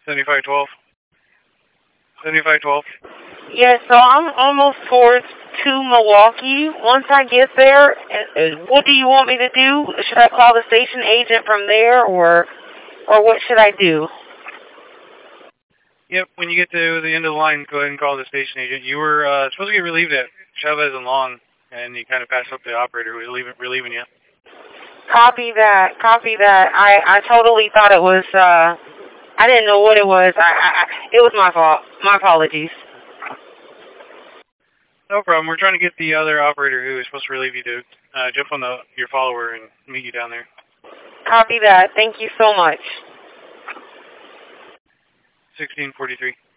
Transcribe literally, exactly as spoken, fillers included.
seventy-five twelve. seventy-five twelve. Yeah, so I'm almost towards to Milwaukee. Once I get there, what do you want me to do? Should I call the station agent from there, or or what should I do? Yep, when you get to the end of the line, go ahead and call the station agent. You were uh, supposed to get relieved at Chavez and Long, and you kind of passed up the operator who was relieving, relieving you. Copy that. Copy that. I, I totally thought it was, uh, I didn't know what it was. I, I, it was my fault. My apologies. No problem. We're trying to get the other operator who is supposed to relieve you to uh, jump on the, your follower and meet you down there. Copy that. Thank you so much. sixteen forty-three.